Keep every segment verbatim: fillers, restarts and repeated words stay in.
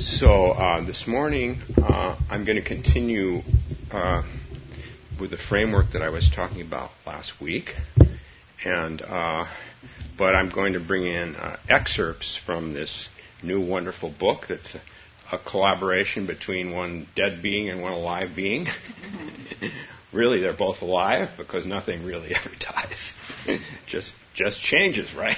So uh, this morning uh, I'm going to continue uh, with the framework that I was talking about last week, and uh, but I'm going to bring in uh, excerpts from this new wonderful book that's a, a collaboration between one dead being and one alive being. Really, they're both alive because nothing really ever dies. just just changes, right?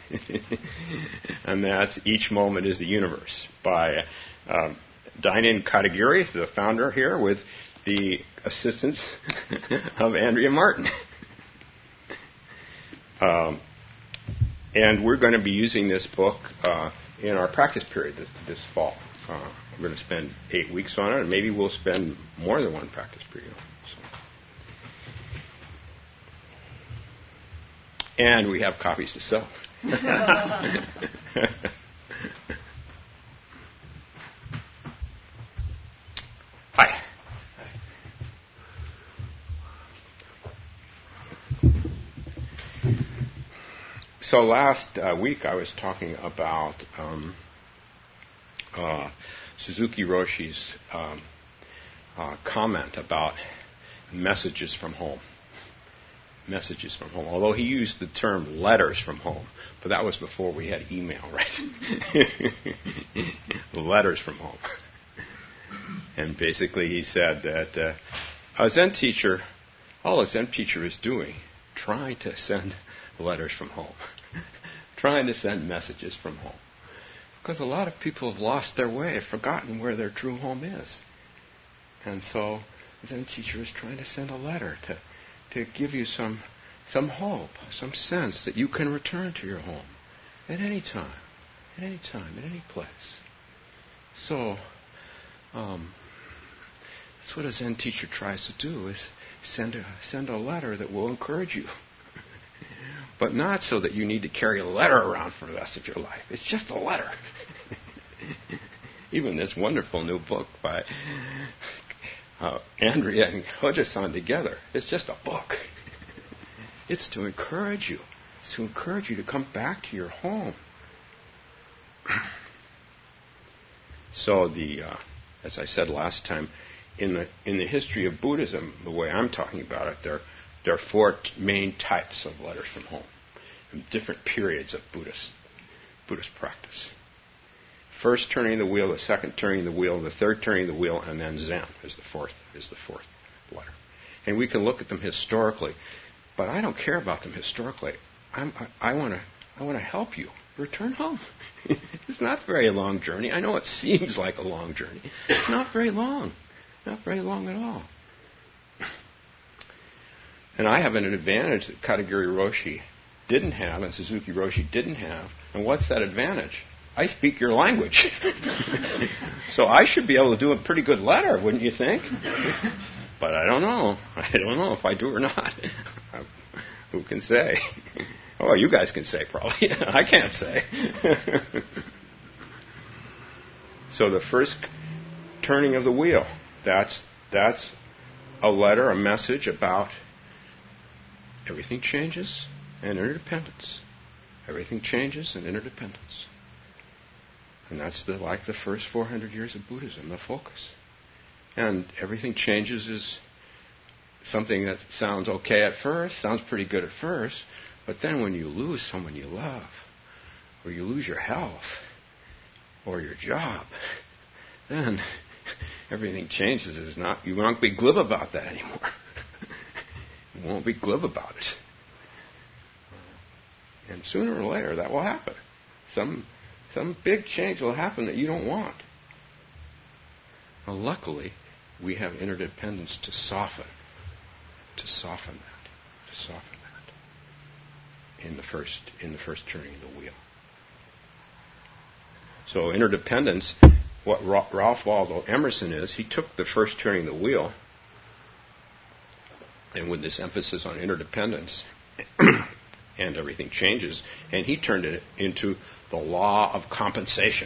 And that's Each Moment is the Universe by um, Dinan Katagiri, the founder here, with the assistance of Andrea Martin. Um, and we're going to be using this book uh, in our practice period this, this fall. Uh, we're going to spend eight weeks on it, and maybe we'll spend more than one practice period. And we have copies to sell. Hi. So last uh, week I was talking about um, uh, Suzuki Roshi's um, uh, comment about messages from home. Messages from home. Although he used the term letters from home, but that was before we had email, right? Letters from home. And basically he said that uh, a Zen teacher, all a Zen teacher is doing, trying to send letters from home. Trying to send messages from home. Because a lot of people have lost their way, forgotten where their true home is. And so a Zen teacher is trying to send a letter to to give you some some hope, some sense that you can return to your home at any time, at any time, at any place. So, um, that's what a Zen teacher tries to do, is send a, send a letter that will encourage you. But not so that you need to carry a letter around for the rest of your life. It's just a letter. Even this wonderful new book by Uh, Andrea and Hojo-san together. It's just a book. It's to encourage you. It's to encourage you to come back to your home. So the, uh, as I said last time, in the in the history of Buddhism, the way I'm talking about it, there there are four t- main types of letters from home, in different periods of Buddhist Buddhist practice. First turning the wheel, the second turning the wheel, the third turning the wheel, and then Zen is the fourth is the fourth letter. And we can look at them historically, but I don't care about them historically. I'm, I, I want to I want to help you return home. It's not a very long journey. I know it seems like a long journey. It's not very long, not very long at all. And I have an advantage that Katagiri Roshi didn't have, and Suzuki Roshi didn't have. And what's that advantage? I speak your language. So I should be able to do a pretty good letter, wouldn't you think? But I don't know. I don't know if I do or not. Who can say? Oh, you guys can say probably. I can't say. So the first turning of the wheel, that's that's a letter, a message about everything changes and interdependence. Everything changes and interdependence. And that's the, like the first four hundred years of Buddhism, the focus. And everything changes is something that sounds okay at first, sounds pretty good at first, but then when you lose someone you love, or you lose your health, or your job, then everything changes. It's not, you won't be glib about that anymore. You won't be glib about it. And sooner or later that will happen. Some Some big change will happen that you don't want. Well, luckily, we have interdependence to soften, to soften that, to soften that in the first in the first turning of the wheel. So interdependence, what Ralph Waldo Emerson is, he took the first turning of the wheel, and with this emphasis on interdependence, and everything changes, and he turned it into the law of compensation.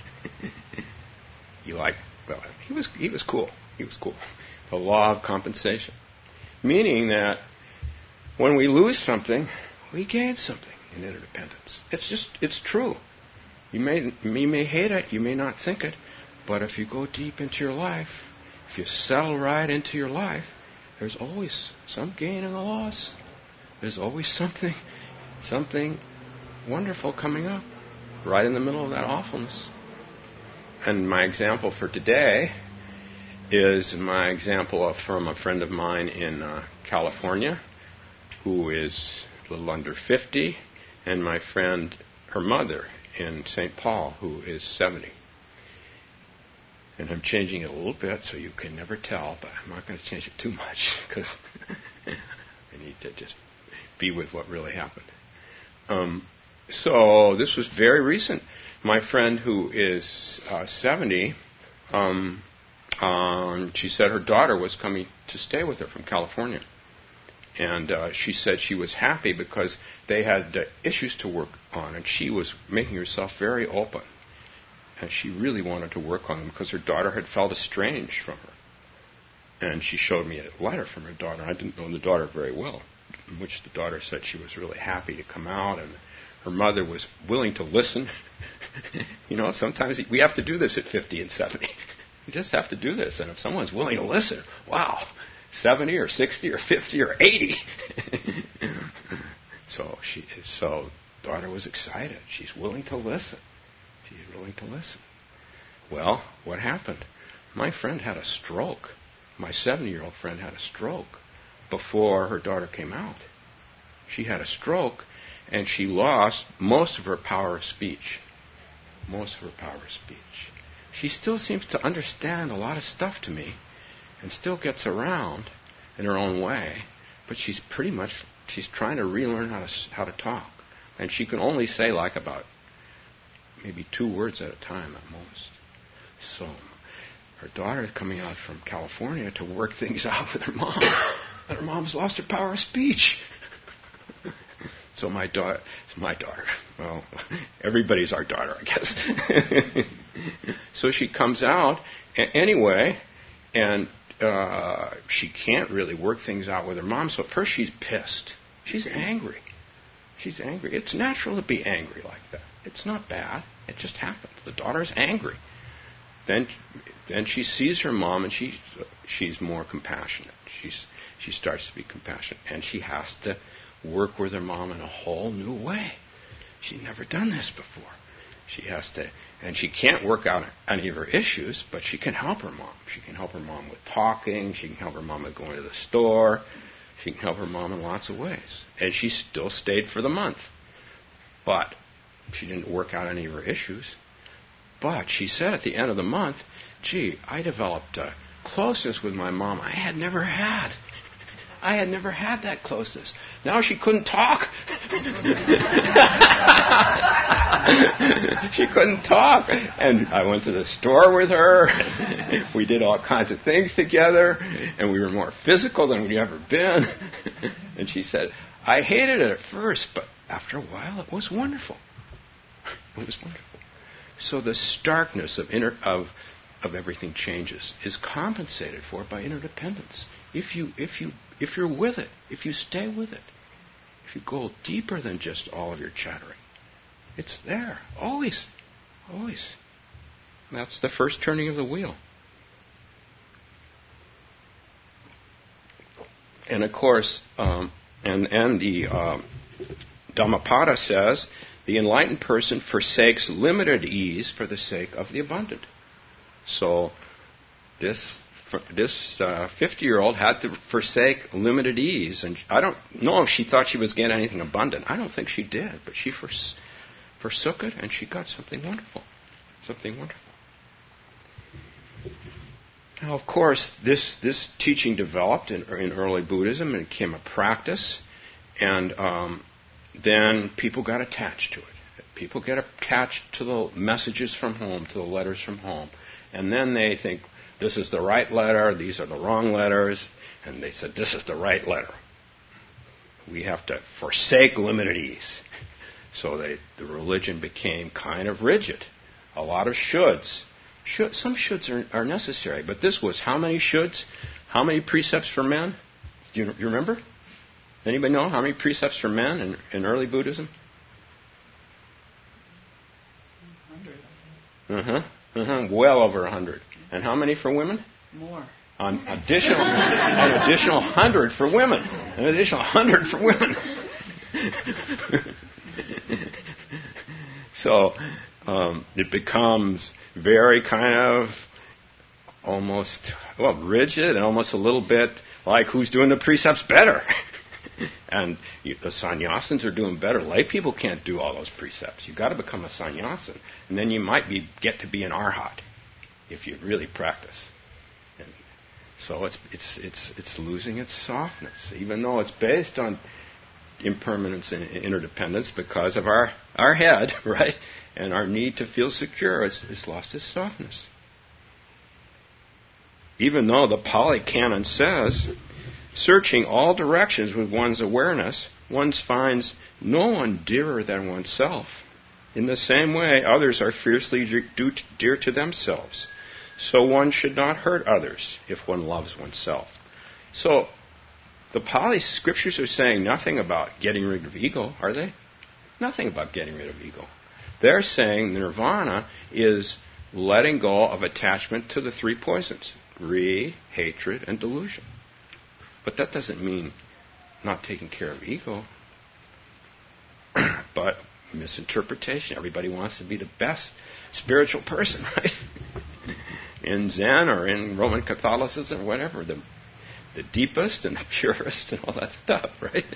You like, well, he was he was cool. He was cool. The law of compensation. Meaning that when we lose something, we gain something in interdependence. It's just, it's true. You may, you may hate it, you may not think it, But if you go deep into your life, if you settle right into your life, there's always some gain and a loss. There's always something, something wonderful coming up right in the middle of that awfulness. And my example for today is my example of, from a friend of mine in uh, California who is a little under fifty, and my friend, her mother, in Saint Paul, who is seventy. And I'm changing it a little bit so you can never tell, but I'm not going to change it too much because I need to just be with what really happened. Um, so this was very recent. My friend who is uh, seventy, um, um, she said her daughter was coming to stay with her from California. And uh, she said she was happy because they had uh, issues to work on, and she was making herself very open. And she really wanted to work on them because her daughter had felt estranged from her. And she showed me a letter from her daughter. I didn't know the daughter very well, in which the daughter said she was really happy to come out, and her mother was willing to listen. You know, sometimes we have to do this at fifty and seventy. You just have to do this. And if someone's willing to listen, wow, seventy or sixty or fifty or eighty. so she, so daughter was excited. She's willing to listen. She's willing to listen. Well, what happened? My friend had a stroke. My seventy-year-old friend had a stroke before her daughter came out. She had a stroke, and she lost most of her power of speech. Most of her power of speech. She still seems to understand a lot of stuff to me, and still gets around in her own way, but she's pretty much, she's trying to relearn how to how to talk. And she can only say like about maybe two words at a time at most. So her daughter is coming out from California to work things out with her mom, and her mom's lost her power of speech. So my daughter, my daughter, well, everybody's our daughter, I guess. So she comes out a- anyway, and uh, she can't really work things out with her mom. So at first she's pissed. She's angry. She's angry. It's natural to be angry like that. It's not bad. It just happened. The daughter's angry. Then, then she sees her mom, and she she's more compassionate. She's she starts to be compassionate, and she has to work with her mom in a whole new way. She'd never done this before. She has to, and she can't work out any of her issues, but she can help her mom. She can help her mom with talking. She can help her mom with going to the store. She can help her mom in lots of ways. And she still stayed for the month. But she didn't work out any of her issues. But she said at the end of the month, gee, I developed a closeness with my mom I had never had. I had never had that closeness. Now she couldn't talk. She couldn't talk. And I went to the store with her. We did all kinds of things together. And we were more physical than we'd ever been. And she said, I hated it at first, but after a while it was wonderful. It was wonderful. So the starkness of inner, of of everything changes is compensated for by interdependence. If you if you if you're with it, if you stay with it, if you go deeper than just all of your chattering, it's there always, always. And that's the first turning of the wheel. And of course, um, and and the uh, Dhammapada says, the enlightened person forsakes limited ease for the sake of the abundant. So this this uh, fifty-year-old had to forsake limited ease, and I don't know if she thought she was getting anything abundant. I don't think she did, but she fors- forsook it, and she got something wonderful, something wonderful. Now, of course, this this teaching developed in, in early Buddhism and became a practice, and um, then people got attached to it. People get attached to the messages from home, to the letters from home. And then they think, this is the right letter, these are the wrong letters, and they said, this is the right letter. We have to forsake limited ease. So they, the religion became kind of rigid. A lot of shoulds. Should, some shoulds are, are necessary, but this was how many shoulds? How many precepts for men? Do you, you remember? Anybody know how many precepts for men in, in early Buddhism? Uh-huh. Uh-huh, well over one hundred. And how many for women? More. An additional, an additional one hundred for women. An additional one hundred for women. So um, it becomes very kind of almost, well, rigid and almost a little bit like who's doing the precepts better. And you, the sannyasins are doing better. Lay people can't do all those precepts. You've got to become a sannyasin. And then you might be get to be an arhat if you really practice. And so it's it's it's it's losing its softness, even though it's based on impermanence and interdependence because of our, our head, right? And our need to feel secure. It's, it's lost its softness. Even though the Pali Canon says, searching all directions with one's awareness, one finds no one dearer than oneself. In the same way, others are fiercely dear to themselves. So one should not hurt others if one loves oneself. So, the Pali scriptures are saying nothing about getting rid of ego, are they? Nothing about getting rid of ego. They're saying nirvana is letting go of attachment to the three poisons: greed, hatred, and delusion. But that doesn't mean not taking care of ego. But misinterpretation. Everybody wants to be the best spiritual person, right? In Zen or in Roman Catholicism or whatever, the the deepest and the purest and all that stuff, right?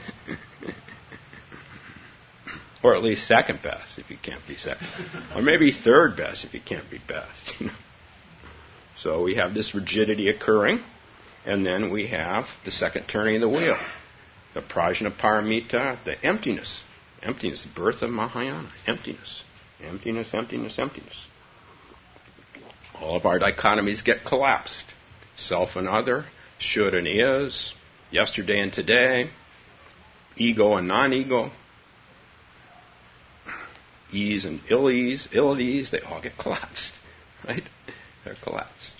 Or at least second best if you can't be second. Or maybe third best if you can't be best. You know? So we have this rigidity occurring, and then we have the second turning of the wheel. The prajnaparamita, the emptiness. Emptiness, the birth of Mahayana. Emptiness. Emptiness, emptiness, emptiness. All of our dichotomies get collapsed. Self and other, should and is, yesterday and today, ego and non-ego, ease and ill-ease, ill-at-ease, they all get collapsed, right? They're collapsed.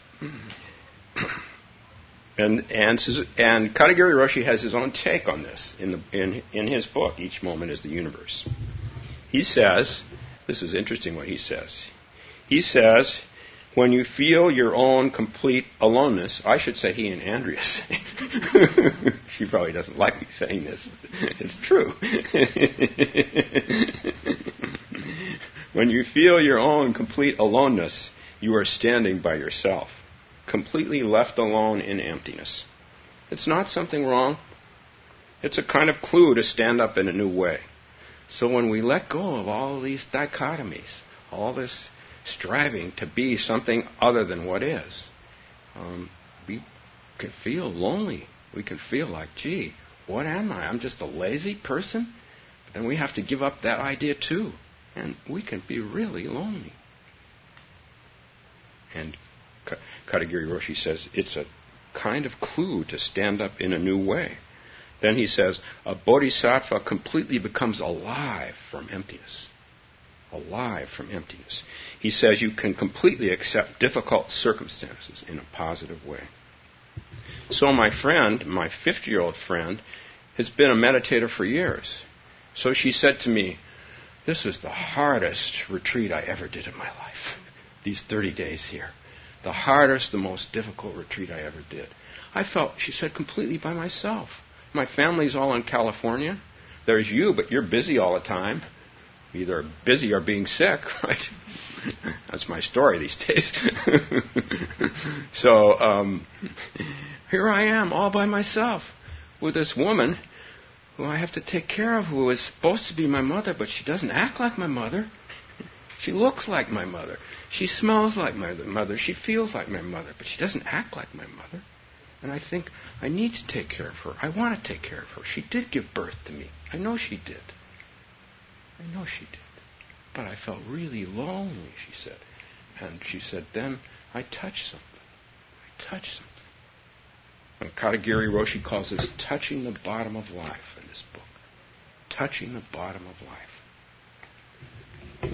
and and and Katagiri Roshi has his own take on this in the in in his book, Each Moment is the Universe. He says, this is interesting what he says. He says, when you feel your own complete aloneness, I should say he and Andrea say. She probably doesn't like me saying this, but it's true. When you feel your own complete aloneness, you are standing by yourself, completely left alone in emptiness. It's not something wrong. It's a kind of clue to stand up in a new way. So when we let go of all these dichotomies, all this striving to be something other than what is, um, we can feel lonely. We can feel like, gee, what am I? I'm just a lazy person? But then we have to give up that idea too. And we can be really lonely. And Katagiri Roshi says it's a kind of clue to stand up in a new way. Then he says, a bodhisattva completely becomes alive from emptiness. Alive from emptiness. He says you can completely accept difficult circumstances in a positive way. So my friend, my fifty-year-old friend, has been a meditator for years. So she said to me, this was the hardest retreat I ever did in my life. These thirty days here. The hardest, the most difficult retreat I ever did. I felt, she said, completely by myself. My family's all in California. There's you, but you're busy all the time. Either busy or being sick, right? That's my story these days. So um, here I am, all by myself, with this woman who I have to take care of, who is supposed to be my mother, but she doesn't act like my mother. She looks like my mother. She smells like my mother. She feels like my mother, but she doesn't act like my mother. And I think I need to take care of her. I want to take care of her. She did give birth to me. I know she did. I know she did. But I felt really lonely, she said. And she said, then I touched something. I touched something. And Katagiri Roshi calls this touching the bottom of life in this book. Touching the bottom of life.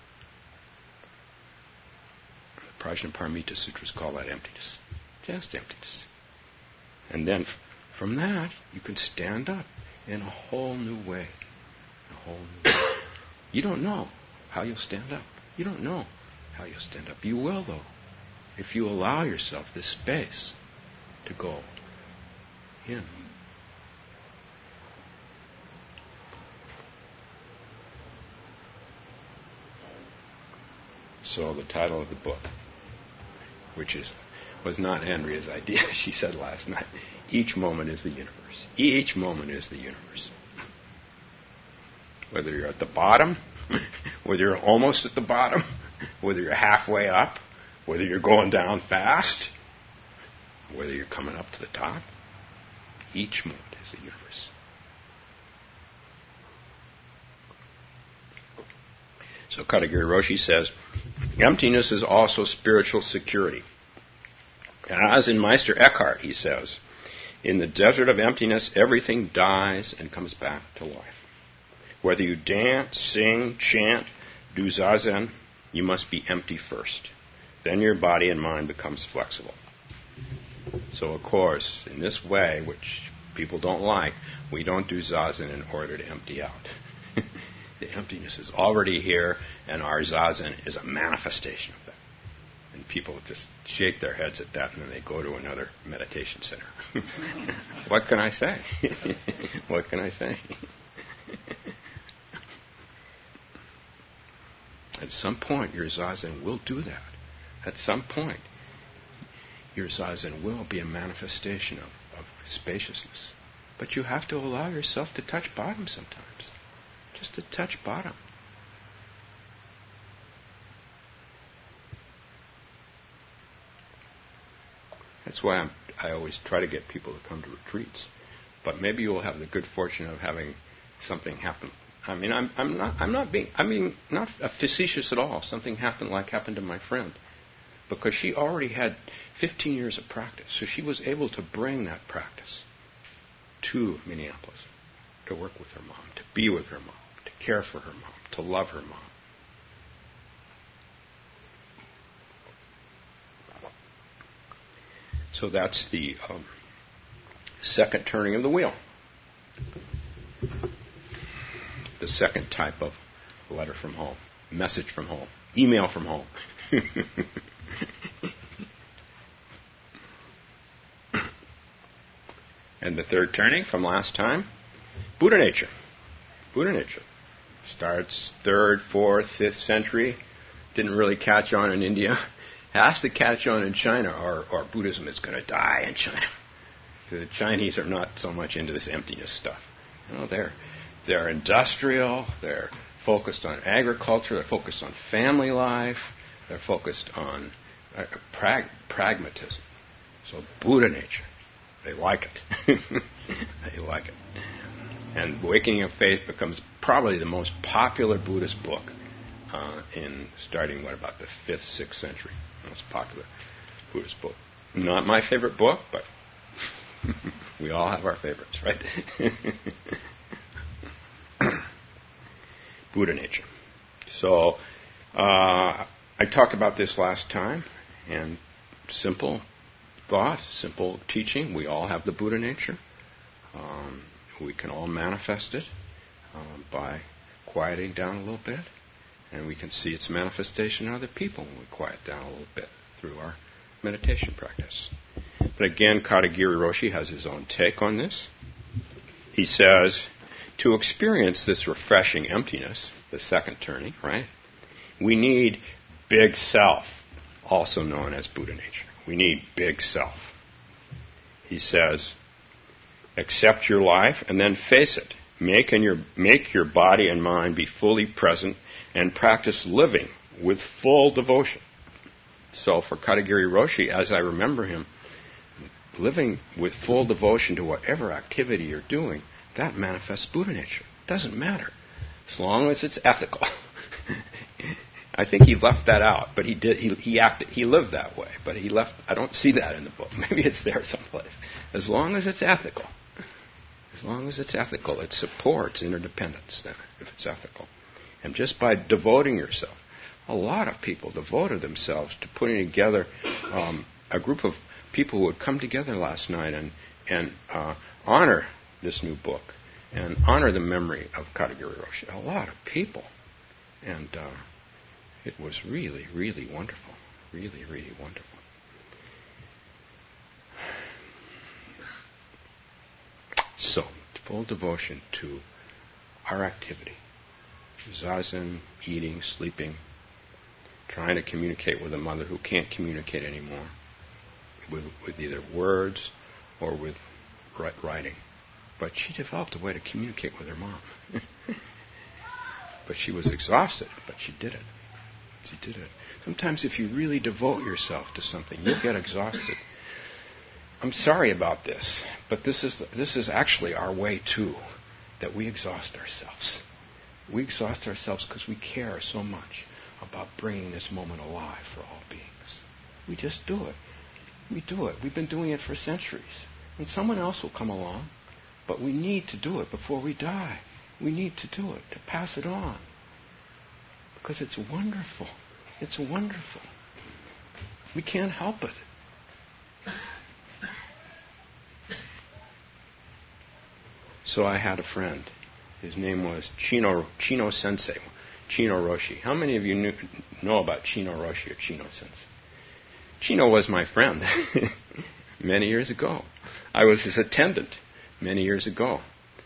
The Prajnaparamita Sutras call that emptiness. Just emptiness. And then f- from that, you can stand up in a whole new way. A whole new way. You don't know how you'll stand up. You don't know. how you'll stand up. You will, though, if you allow yourself this space to go in. So the title of the book, which is was not Andrea's idea, she said last night, each moment is the universe. Each moment is the universe. Whether you're at the bottom, whether you're almost at the bottom, whether you're halfway up, whether you're going down fast, whether you're coming up to the top, each moment is the universe. So Katagiri Roshi says, emptiness is also spiritual security. And as in Meister Eckhart, he says, in the desert of emptiness, everything dies and comes back to life. Whether you dance, sing, chant, do zazen, you must be empty first. Then your body and mind becomes flexible. So, of course, in this way, which people don't like, we don't do zazen in order to empty out. The emptiness is already here, and our zazen is a manifestation of that. And people just shake their heads at that, and then they go to another meditation center. What can I say? What can I say? At some point, your zazen will do that. At some point, your zazen will be a manifestation of, of spaciousness. But you have to allow yourself to touch bottom sometimes. Just to touch bottom. That's why I'm, I always try to get people to come to retreats. But maybe you will have the good fortune of having something happen. I mean, I'm, I'm not, I'm not being, I mean, not facetious at all. Something happened like happened to my friend, because she already had fifteen years of practice, so she was able to bring that practice to Minneapolis, to work with her mom, to be with her mom, to care for her mom, to love her mom. So that's the um, second turning of the wheel. The second type of letter from home, message from home, email from home. And the third turning from last time, Buddha nature. Buddha nature. Starts third, fourth, fifth century. Didn't really catch on in India. Has to catch on in China, or, or Buddhism is going to die in China. The Chinese are not so much into this emptiness stuff. You know, they're they're industrial. They're focused on agriculture. They're focused on family life. They're focused on uh, prag- pragmatism. So Buddha nature, they like it. They like it. And Awakening of Faith becomes probably the most popular Buddhist book uh, in starting, what, about the fifth, sixth century. Most popular Buddhist book. Not my favorite book, but we all have our favorites, right? Buddha nature. So, uh, I talked about this last time, and simple thought, simple teaching. We all have the Buddha nature. Um, we can all manifest it um, by quieting down a little bit, and we can see its manifestation in other people when we quiet down a little bit through our meditation practice. But again, Katagiri Roshi has his own take on this. He says, to experience this refreshing emptiness, the second turning, right, we need big self, also known as Buddha nature. We need big self. He says, accept your life and then face it. Make, in your, make your body and mind be fully present and practice living with full devotion. So for Katagiri Roshi, as I remember him, living with full devotion to whatever activity you're doing, that manifests Buddha nature. It doesn't matter, as long as it's ethical. I think he left that out, but he did. He, he acted. He lived that way, but he left. I don't see that in the book. Maybe it's there someplace. As long as it's ethical, as long as it's ethical, it supports interdependence. Then, if it's ethical, and just by devoting yourself, a lot of people devoted themselves to putting together um, a group of people who would come together last night and and uh, honor this new book and honor the memory of Katagiri Roshi. A lot of people, and uh, It was really, really wonderful. Really, really wonderful. So, full devotion to our activity. Zazen, eating, sleeping, trying to communicate with a mother who can't communicate anymore, with, with either words or with writing. But she developed a way to communicate with her mom. But she was exhausted, but she did it. She did it. Sometimes if you really devote yourself to something, you'll get exhausted. I'm sorry about this, but this is this is actually our way too, that we exhaust ourselves. We exhaust ourselves because we care so much about bringing this moment alive for all beings. We just do it. We do it. We've been doing it for centuries. And someone else will come along, but we need to do it before we die. We need to do it, to pass it on. Because it's wonderful. It's wonderful. We can't help it. So I had a friend. His name was Chino Chino Sensei, Chino Roshi. How many of you knew, know about Chino Roshi or Chino Sensei? Chino was my friend many years ago. I was his attendant many years ago.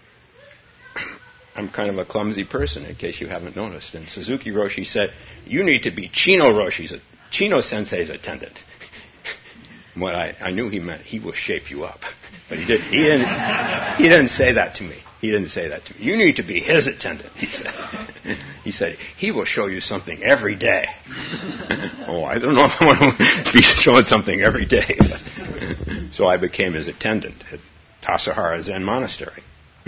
I'm kind of a clumsy person, in case you haven't noticed. And Suzuki Roshi said, "You need to be Chino Roshi's, Chino Sensei's attendant." What I, I knew he meant, he will shape you up. But he, did, he, didn't, he didn't say that to me. He didn't say that to me. You need to be his attendant, he said. He said, he will show you something every day. Oh, I don't know if I want to be shown something every day. But. So I became his attendant at Tassajara Zen Monastery.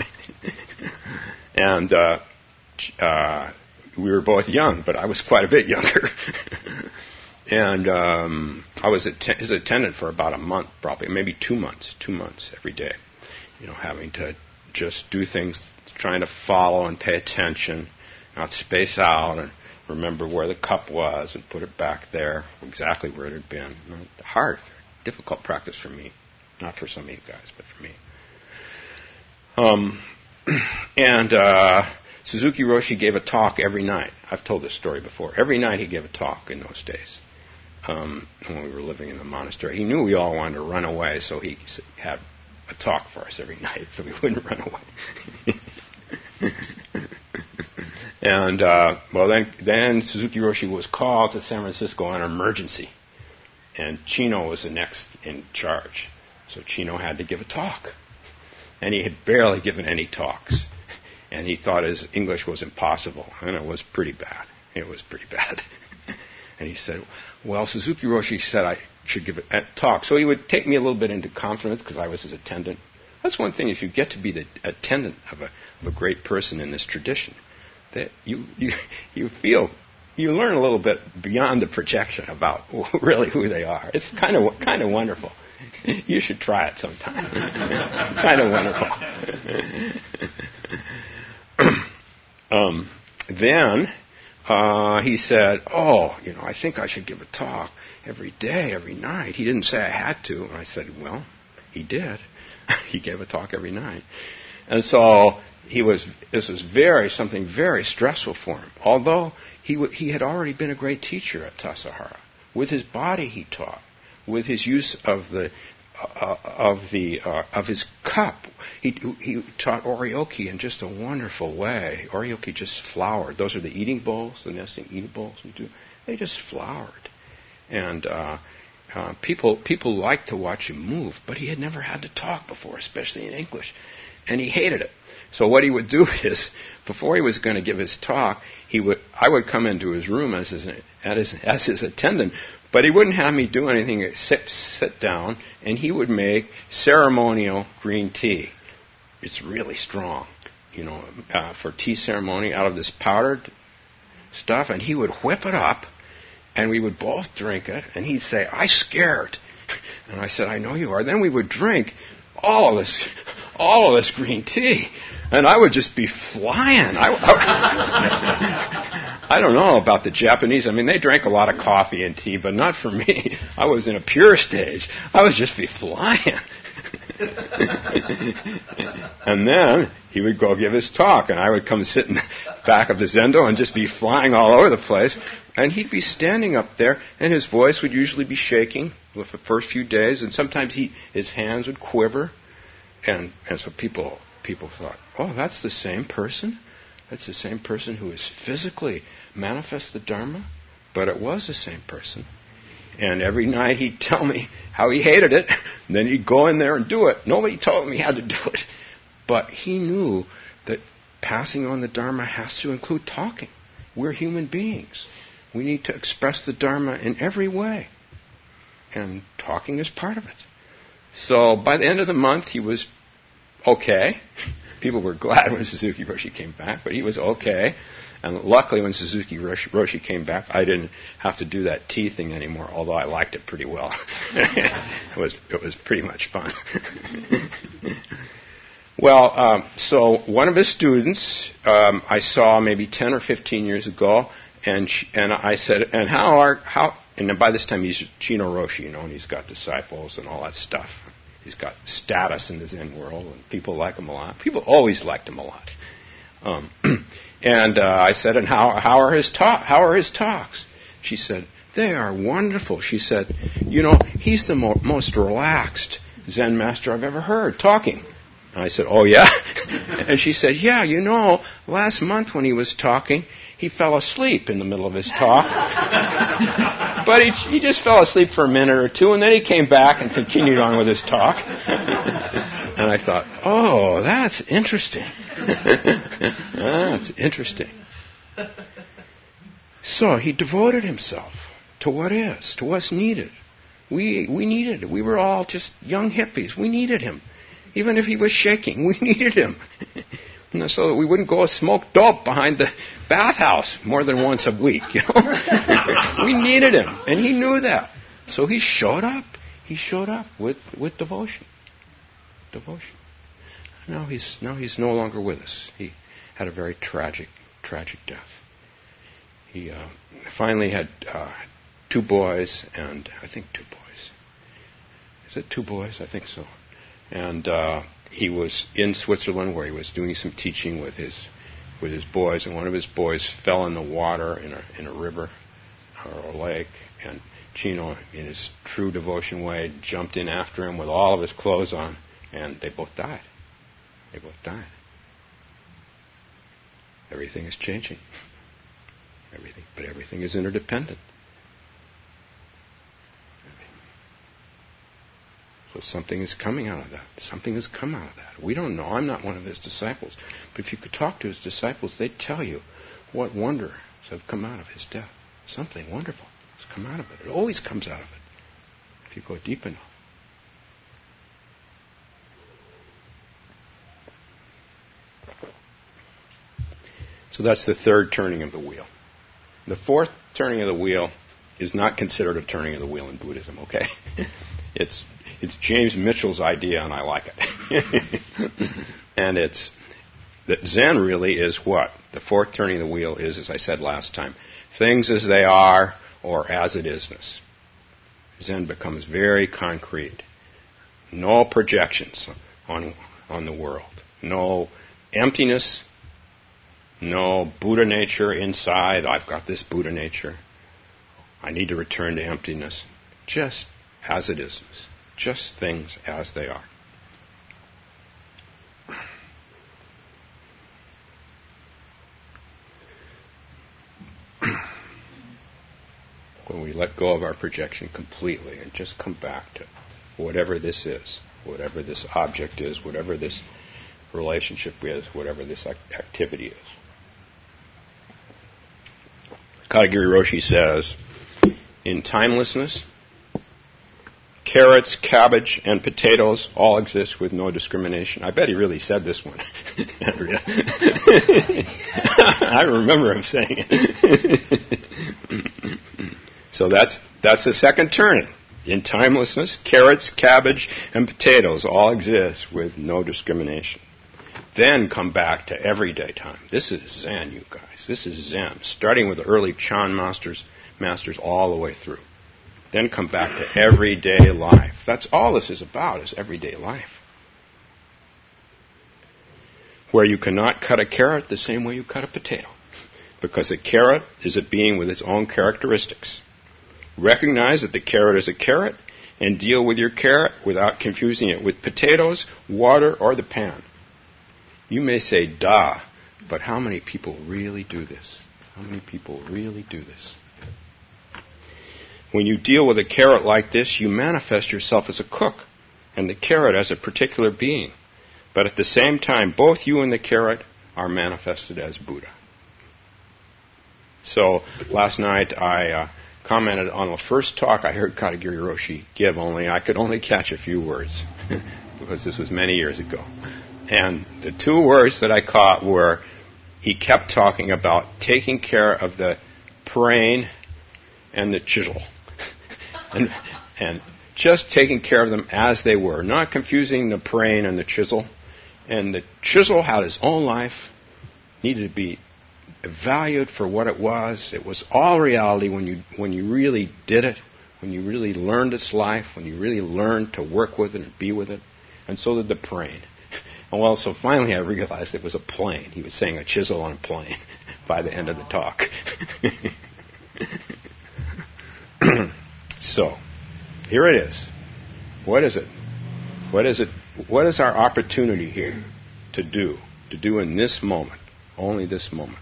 And uh, uh, we were both young, but I was quite a bit younger. And um, I was att- his attendant for about a month, probably, maybe two months, two months every day. You know, having to just do things, trying to follow and pay attention, not space out and remember where the cup was and put it back there, exactly where it had been. Hard, difficult practice for me. Not for some of you guys, but for me. Um, and uh, Suzuki Roshi gave a talk every night. I've told this story before. Every night he gave a talk in those days. Um, when we were living in the monastery. He knew we all wanted to run away, so he had a talk for us every night so we wouldn't run away. And, uh, well, then, then Suzuki Roshi was called to San Francisco on an emergency. And Chino was the next in charge. So Chino had to give a talk. And he had barely given any talks. And he thought his English was impossible. And it was pretty bad. It was pretty bad. And he said, well, Suzuki Roshi said I should give a talk. So he would take me a little bit into confidence because I was his attendant. That's one thing, if you get to be the attendant of a, of a great person in this tradition, that you, you, you feel, you learn a little bit beyond the projection about really who they are. It's kind of, kind of wonderful. You should try it sometime. Kind of wonderful. um, then... Uh, he said, oh, you know, I think I should give a talk every day, every night. He didn't say I had to. And I said, well, he did. He gave a talk every night. And so he was, this was very, something very stressful for him. Although he, w- he had already been a great teacher at Tassajara. With his body he taught. With his use of the, uh, of the, uh, of his cup. He, he taught oryoki in just a wonderful way. Oryoki just flowered. Those are the eating bowls, the nesting eating bowls we do. They just flowered. And uh, uh, people people liked to watch him move, but he had never had to talk before, especially in English. And he hated it. So what he would do is, before he was going to give his talk, he would I would come into his room as his, as his, as his attendant, but he wouldn't have me do anything except sit down, and he would make ceremonial green tea. It's really strong, you know, uh, for tea ceremony out of this powdered stuff, and he would whip it up, and we would both drink it, and he'd say, "I'm scared," and I said, "I know you are." Then we would drink all of this, all of this green tea, and I would just be flying. I, I, I don't know about the Japanese. I mean, they drank a lot of coffee and tea, but not for me. I was in a pure stage. I would just be flying. And then he would go give his talk, and I would come sit in the back of the zendo and just be flying all over the place And he'd be standing up there, and his voice would usually be shaking for the first few days, and sometimes he, his hands would quiver. And, and so people, people thought, oh, that's the same person? That's the same person who has physically manifest the Dharma? But it was the same person. And every night he'd tell me how he hated it, and then he'd go in there and do it. Nobody told him he had to do it. But he knew that passing on the Dharma has to include talking. We're human beings. We need to express the Dharma in every way. And talking is part of it. So by the end of the month, he was okay. People were glad when Suzuki Roshi came back, but he was okay. And luckily, when Suzuki Roshi came back, I didn't have to do that tea thing anymore, although I liked it pretty well. it was it was pretty much fun. Well, um, so one of his students um, I saw maybe ten or fifteen years ago, and she, and I said, and how are how? And then by this time he's Chino Roshi, you know, and he's got disciples and all that stuff. He's got status in the Zen world, and people like him a lot. People always liked him a lot. Um, and uh, I said, and how how are his talk? How are his talks? She said, they are wonderful. She said, you know, he's the mo- most relaxed Zen master I've ever heard talking. And I said, oh yeah? And she said, yeah, you know, last month when he was talking, he fell asleep in the middle of his talk. But he, he just fell asleep for a minute or two, and then he came back and continued on with his talk. And I thought, oh, that's interesting. That's interesting. So he devoted himself to what is, to what's needed. We we needed it. We were all just young hippies. We needed him. Even if he was shaking, we needed him. So that we wouldn't go smoke dope behind the bathhouse more than once a week. You know? We needed him, and he knew that. So he showed up. He showed up with, with devotion. Devotion. Now he's now he's no longer with us. He had a very tragic, tragic death. He uh, finally had uh, two boys, and I think two boys. Is it two boys? I think so. And uh, he was in Switzerland where he was doing some teaching with his with his boys, and one of his boys fell in the water in a in a river or a lake, and Chino, in his true devotion way, jumped in after him with all of his clothes on, and they both died. They both died. Everything is changing. Everything, but everything is interdependent. So something is coming out of that. Something has come out of that. We don't know. I'm not one of his disciples. But if you could talk to his disciples, they'd tell you what wonders have come out of his death. Something wonderful has come out of it. It always comes out of it if you go deep enough. So that's the third turning of the wheel. The fourth turning of the wheel is not considered a turning of the wheel in Buddhism, okay? It's it's James Mitchell's idea, and I like it. And it's that Zen really is what? The fourth turning of the wheel is, as I said last time, things as they are or as it isness. Zen becomes very concrete. No projections on on the world. No emptiness. No Buddha nature inside. I've got this Buddha nature. I need to return to emptiness. Just as it is. Just things as they are. When we let go of our projection completely and just come back to whatever this is, whatever this object is, whatever this relationship is, whatever this activity is. Katagiri Roshi says, in timelessness, carrots, cabbage, and potatoes all exist with no discrimination. I bet he really said this one. I remember him saying it. So that's that's the second turning. In timelessness, carrots, cabbage, and potatoes all exist with no discrimination. Then come back to everyday time. This is Zen, you guys. This is Zen, starting with the early Chan masters, masters all the way through. Then come back to everyday life. That's all this is about, is everyday life. Where you cannot cut a carrot the same way you cut a potato. because a carrot is a being with its own characteristics. Recognize that the carrot is a carrot and deal with your carrot without confusing it with potatoes, water, or the pan. You may say, duh, but how many people really do this? How many people really do this? When you deal with a carrot like this, you manifest yourself as a cook and the carrot as a particular being. But at the same time, both you and the carrot are manifested as Buddha. So last night I uh, commented on the first talk I heard Katagiri Roshi give, only I could only catch a few words because this was many years ago. And the two words that I caught were, he kept talking about taking care of the prane and the chisel. and, and just taking care of them as they were, not confusing the prane and the chisel. And the chisel had its own life, needed to be valued for what it was. It was all reality when you when you really did it, when you really learned its life, when you really learned to work with it and be with it. And so did the prane. And well, so finally I realized it was a plane. He was saying a chisel on a plane by the end of the talk. So, here it is. What is it? What is it? What is our opportunity here to do? To do in this moment. Only this moment.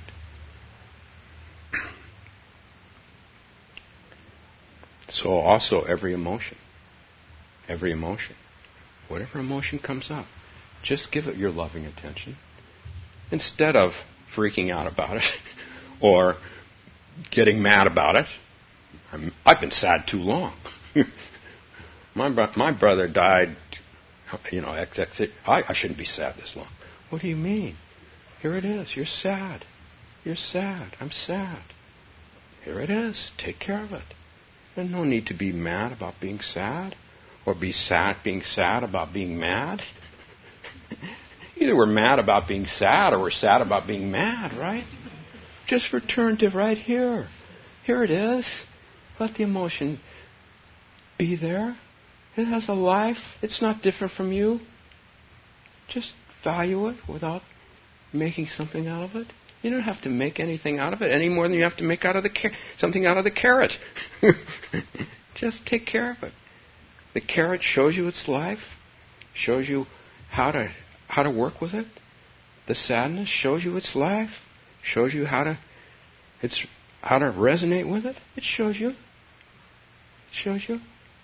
So also every emotion. Every emotion. Whatever emotion comes up, just give it your loving attention. Instead of freaking out about it or getting mad about it. I'm, I've been sad too long. my, bro- my brother died, you know, X X. I, I shouldn't be sad this long. What do you mean? Here it is. You're sad. You're sad. I'm sad. Here it is. Take care of it. There's no need to be mad about being sad or be sad being sad about being mad. Either we're mad about being sad or we're sad about being mad, right? Just return to right here. Here it is. Let the emotion be there. It has a life. It's not different from you. Just value it without making something out of it. You don't have to make anything out of it any more than you have to make out of the car- something out of the carrot. Just take care of it. The carrot shows you its life, shows you how to how to work with it. The sadness shows you its life, shows you how to it's how to resonate with it. It shows you. It shows you.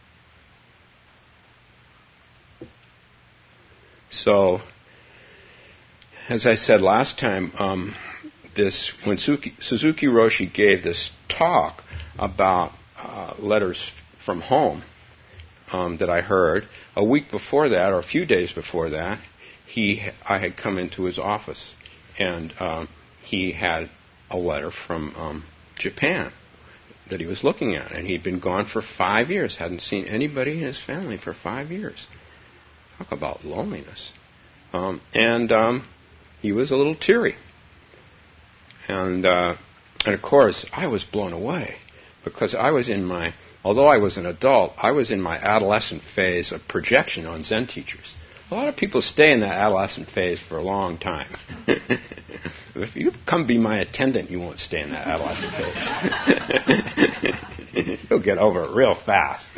So, as I said last time, um, this when Suzuki, Suzuki Roshi gave this talk about uh, letters from home um, that I heard, a week before that, or a few days before that, he I had come into his office, and um, he had a letter from um, Japan that he was looking at, and he'd been gone for five years, hadn't seen anybody in his family for five years. Talk about loneliness. Um, and um, he was a little teary. And, uh, and of course, I was blown away because I was in my, although I was an adult, I was in my adolescent phase of projection on Zen teachers. A lot of people stay in that adolescent phase for a long time. If you come be my attendant, you won't stay in that adolescent phase. You'll get over it real fast.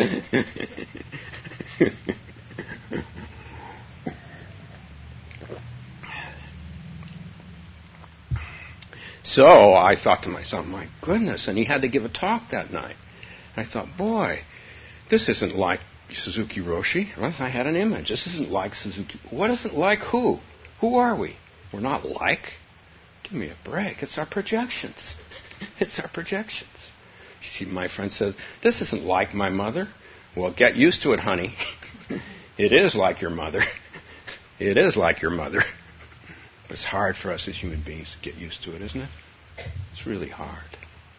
So I thought to myself, my goodness, and he had to give a talk that night. And I thought, boy, this isn't like Suzuki Roshi. Unless I had an image. This isn't like Suzuki. What isn't like who? Who are we? We're not like. Give me a break. It's our projections. It's our projections. She, my friend says, this isn't like my mother. Well, get used to it, honey. It is like your mother. It is like your mother. It's hard for us as human beings to get used to it, isn't it? It's really hard.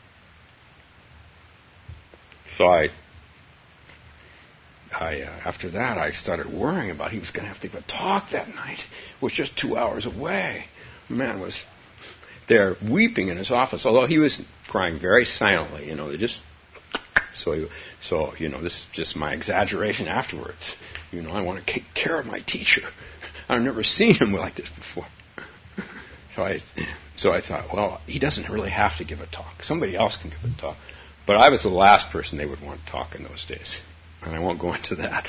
So I, I uh, after that, I started worrying about he was going to have to give a talk that night. It was just two hours away. The man was there weeping in his office, although he was crying very silently. You know, they just so he, so you know this is just my exaggeration afterwards. You know, I want to take care of my teacher. I've never seen him like this before. So I, so I thought, well, he doesn't really have to give a talk. Somebody else can give a talk. But I was the last person they would want to talk in those days. And I won't go into that.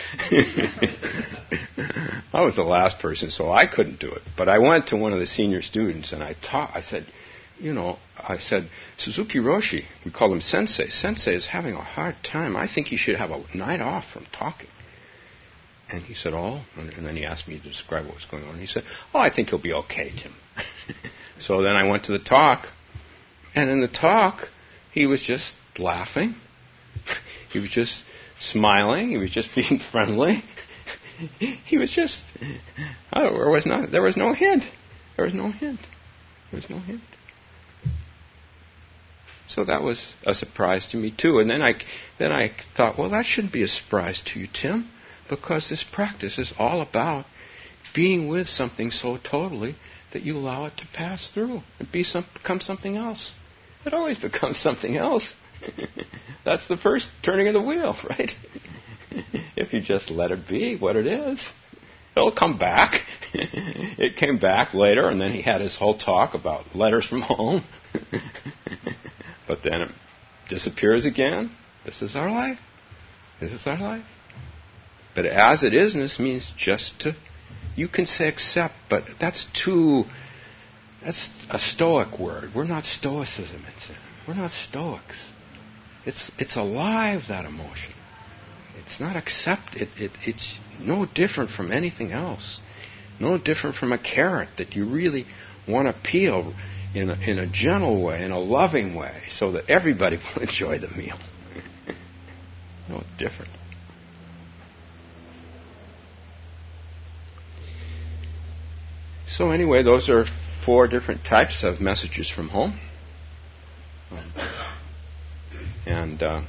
I was the last person, so I couldn't do it. But I went to one of the senior students and I taught. I said, you know, I said, Suzuki Roshi, we call him Sensei. Sensei is having a hard time. I think he should have a night off from talking. And he said, oh, and then he asked me to describe what was going on. He said, oh, I think he'll be okay, Tim. So then I went to the talk, and in the talk, he was just laughing. He was just smiling. He was just being friendly. He was just, oh, there was no, there was no hint. There was no hint. There was no hint. So that was a surprise to me too. And then I, then I thought, well, that shouldn't be a surprise to you, Tim, because this practice is all about being with something so totally that you allow it to pass through and be some, become something else. It always becomes something else. That's the first turning of the wheel, right? If you just let it be what it is, it'll come back. It came back later, and then he had his whole talk about letters from home. But then it disappears again. This is our life. This is our life. But as it isness means just to, you can say accept, but that's too, that's a Stoic word. We're not Stoicism. It's, we're not Stoics. It's it's alive, that emotion. It's not accept. It, it it's no different from anything else. No different from a carrot that you really want to peel in a, in a gentle way, in a loving way, so that everybody will enjoy the meal. No different. So anyway, those are four different types of messages from home. Um, and uh,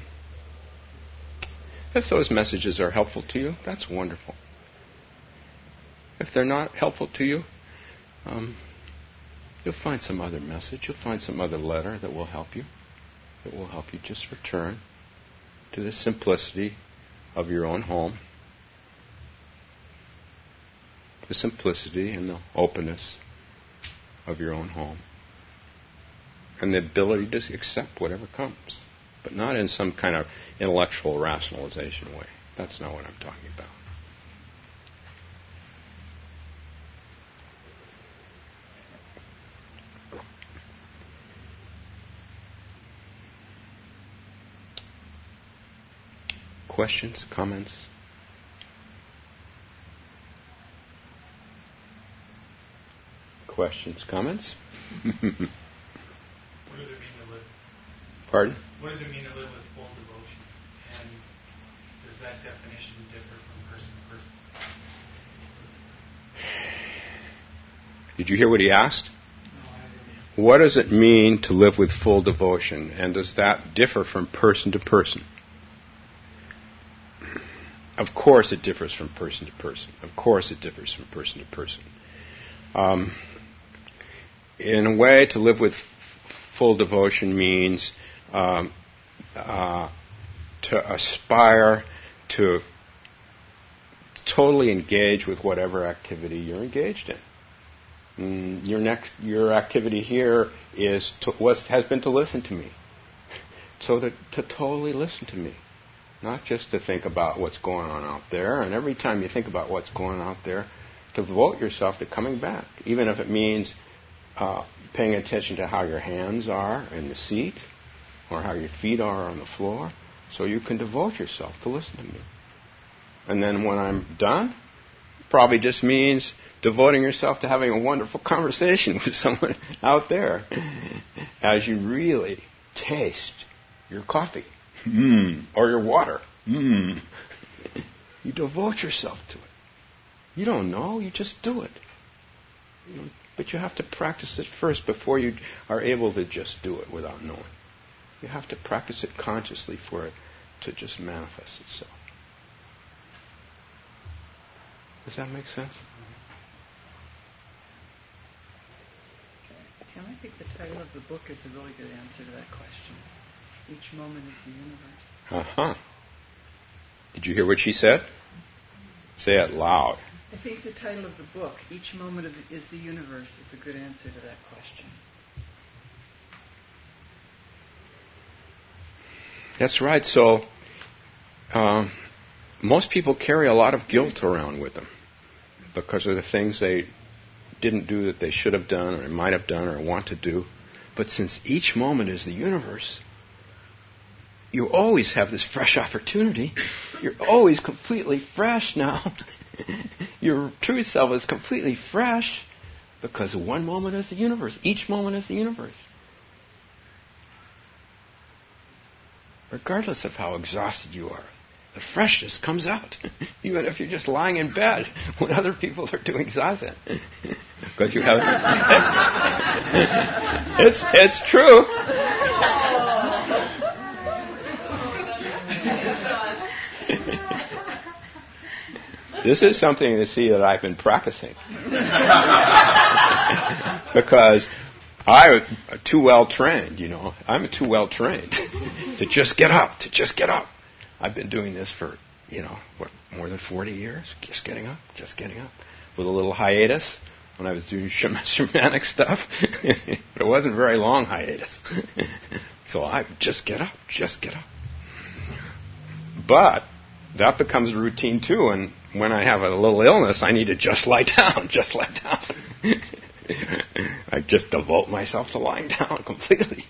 if those messages are helpful to you, that's wonderful. If they're not helpful to you, um, you'll find some other message. You'll find some other letter that will help you. That will help you just return to the simplicity of your own home. The simplicity and the openness of your own home. And the ability to accept whatever comes. But not in some kind of intellectual rationalization way. That's not what I'm talking about. Questions, comments? Questions, comments? What does it mean to live? Pardon? What does it mean to live with full devotion? And does that definition differ from person to person? Did you hear what he asked? No, I didn't. What does it mean to live with full devotion? And does that differ from person to person? Of course it differs from person to person. Of course it differs from person to person. Um, in a way, to live with f- full devotion means um, uh, to aspire to totally engage with whatever activity you're engaged in. Mm, your next, your activity here is to, was has been to listen to me. So to, to totally listen to me. Not just to think about what's going on out there, and every time you think about what's going on out there, to devote yourself to coming back, even if it means uh, paying attention to how your hands are in the seat, or how your feet are on the floor, so you can devote yourself to listen to me. And then when I'm done, probably just means devoting yourself to having a wonderful conversation with someone out there as you really taste your coffee. Mm. Or your water. Mm. You devote yourself to it. You don't know, you just do it. You know, but you have to practice it first before you are able to just do it without knowing. You have to practice it consciously for it to just manifest itself. Does that make sense? Tim, I think the title of the book is a really good answer to that question. Each moment is the universe. Uh-huh. Did you hear what she said? Say it loud. I think the title of the book, Each Moment of the, is the Universe, is a good answer to that question. That's right. So, um, most people carry a lot of guilt around with them because of the things they didn't do that they should have done or might have done or want to do. But since each moment is the universe, you always have this fresh opportunity. You're always completely fresh now. Your true self is completely fresh because one moment is the universe. Each moment is the universe. Regardless of how exhausted you are, the freshness comes out. Even if you're just lying in bed when other people are too exhausted. Because you have... it's, it's true. This is something to see that I've been practicing. Because I'm too well trained, you know. I'm too well trained to just get up, to just get up. I've been doing this for, you know, what, more than forty years? Just getting up, just getting up. With a little hiatus when I was doing shamanic stuff. But it wasn't a very long hiatus. So I just get up, just get up. But that becomes a routine too, and when I have a little illness, I need to just lie down, just lie down. I just devote myself to lying down completely.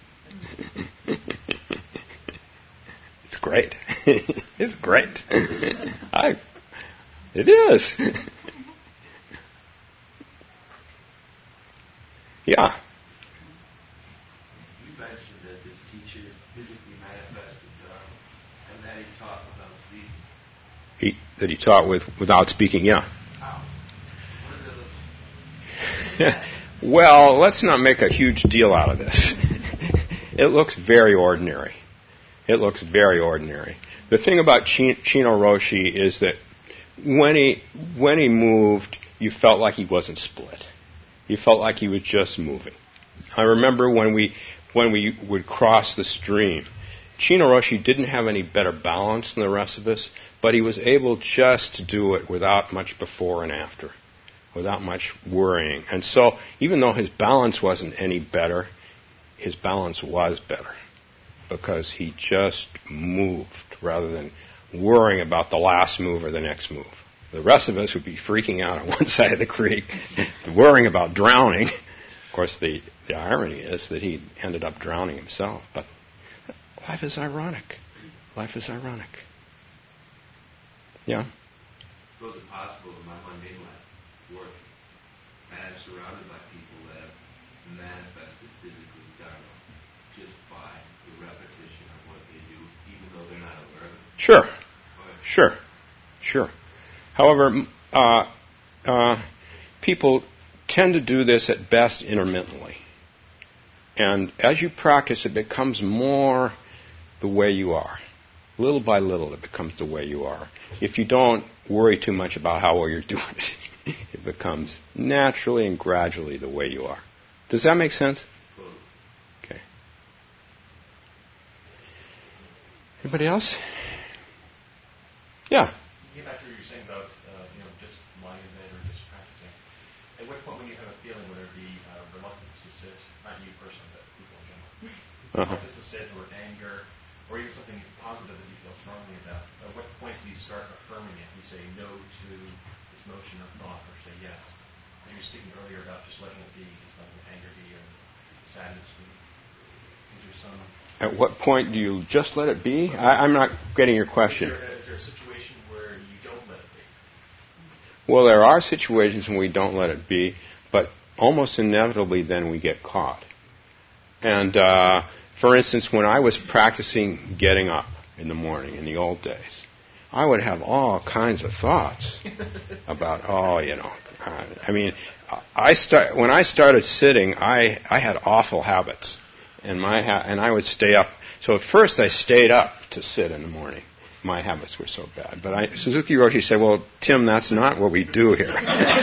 It's great. It's great. I, it is. Yeah. You mentioned that this teacher physically manifested uh, and that he taught without speaking. He, that he taught with without speaking, yeah. How? What does it look? Well, let's not make a huge deal out of this. It looks very ordinary. It looks very ordinary. The thing about Chino Roshi is that when he when he moved, you felt like he wasn't split. You felt like he was just moving. I remember when we when we would cross the stream, Chino Roshi didn't have any better balance than the rest of us, but he was able just to do it without much before and after, without much worrying. And so, even though his balance wasn't any better, his balance was better because he just moved rather than worrying about the last move or the next move. The rest of us would be freaking out on one side of the creek, worrying about drowning. Of course, the, the irony is that he ended up drowning himself. But life is ironic. Life is ironic. Yeah? So is it possible in my mundane life, work, and I'm surrounded by people that have manifested physically Dharma just by the repetition of what they do, even though they're not aware of it? Sure. Okay. Sure. Sure. However, uh, uh, people tend to do this at best intermittently. And as you practice, it becomes more the way you are. Little by little, it becomes the way you are. If you don't worry too much about how well you're doing it, it becomes naturally and gradually the way you are. Does that make sense? Okay. Anybody else? Yeah. Get back to what you were saying about uh, you know just lying in bed or just practicing. At what point when you have a feeling, whether it be uh, reluctance to sit, not you personally, but people in general, Uh-huh. reluctance to sit or anger, or even something positive that you feel strongly about, at what point do you start affirming it? You say no to this motion or thought, or say yes. And you were speaking earlier about just letting it be, just letting the anger be, or sadness be. Is there some... At what point do you just let it be? I, I'm not getting your question. Is there, is there a situation where you don't let it be? Well, there are situations when we don't let it be, but almost inevitably then we get caught. And, uh, for instance, when I was practicing getting up in the morning in the old days, I would have all kinds of thoughts about, oh, you know, uh, I mean, I start when I started sitting, I, I had awful habits, and my ha- and I would stay up. So at first I stayed up to sit in the morning. My habits were so bad. But I, Suzuki Roshi said, well, Tim, that's not what we do here.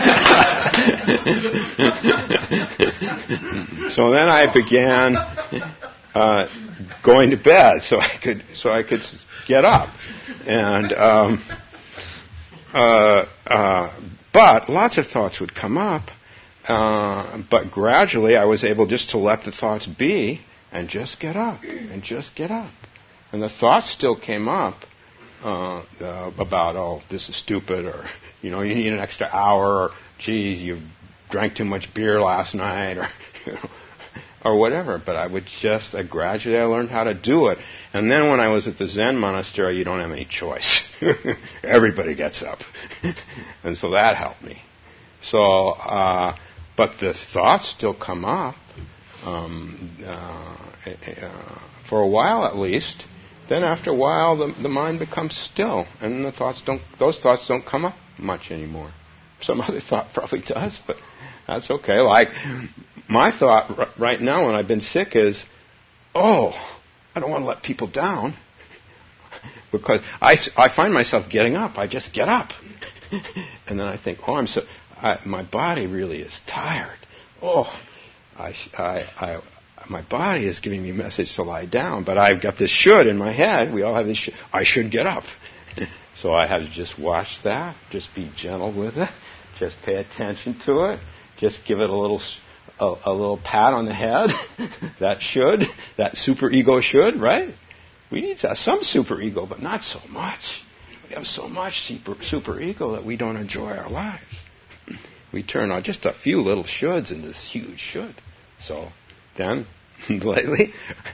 So then I began uh, going to bed so I could so I could get up. And um, uh, uh, But lots of thoughts would come up, uh, but gradually I was able just to let the thoughts be and just get up, and just get up. And the thoughts still came up uh, uh, about, oh, this is stupid, or, you know, you need an extra hour, or, geez, you drank too much beer last night, or, you know, or whatever. But I would just, uh, gradually I learned how to do it. And then when I was at the Zen monastery, you don't have any choice. Everybody gets up. And so that helped me. So, uh, but the thoughts still come up, um, uh, uh, for a while at least. Then after a while, the, the mind becomes still, and the thoughts don't; those thoughts don't come up much anymore. Some other thought probably does, but that's okay. Like my thought r- right now, when I've been sick, is, "Oh, I don't want to let people down," because I, I find myself getting up. I just get up, and then I think, "Oh, I'm so I, my body really is tired. Oh, I I I." My body is giving me a message to lie down, but I've got this should in my head. We all have this should. I should get up. So I have to just watch that, just be gentle with it, just pay attention to it, just give it a little a, a little pat on the head. That should, that super ego should, right? We need to have some super ego, but not so much. We have so much super, super ego that we don't enjoy our lives. We turn on just a few little shoulds into this huge should. So then, lately,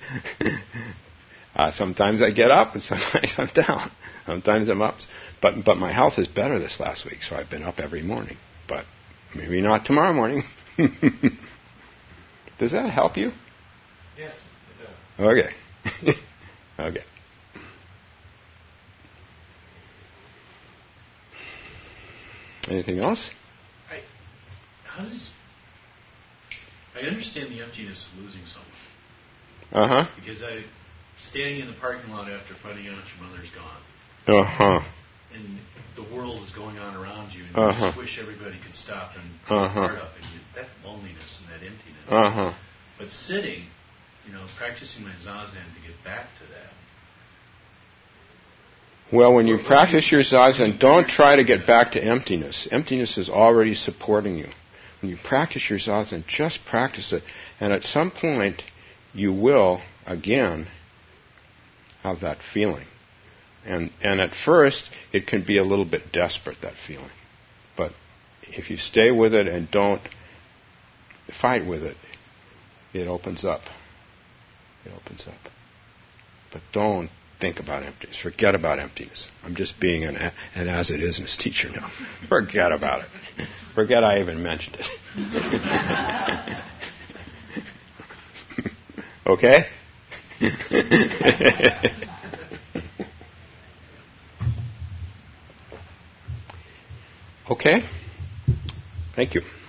uh, sometimes I get up and sometimes I'm down. Sometimes I'm up. But but my health is better this last week, so I've been up every morning. But maybe not tomorrow morning. Does that help you? Yes, it does. Okay. Okay. Anything else? I, how does... I understand the emptiness of losing someone. Uh-huh. Because I, standing in the parking lot after finding out your mother's gone, Uh-huh. and the world is going on around you, and Uh-huh. you just wish everybody could stop and Uh-huh. part up, and you, that loneliness and that emptiness. Uh-huh. But sitting, you know, practicing my zazen to get back to that. Well, when you practice your zazen, don't try to get back to emptiness. Emptiness is already supporting you. When you practice your zazen, just practice it. And at some point, you will, again, have that feeling. And and at first, it can be a little bit desperate, that feeling. But if you stay with it and don't fight with it, it opens up. It opens up. But don't think about emptiness. Forget about emptiness. I'm just being an, an as-it-isness teacher now. Forget about it. Forget I even mentioned it. Okay? Okay? Thank you.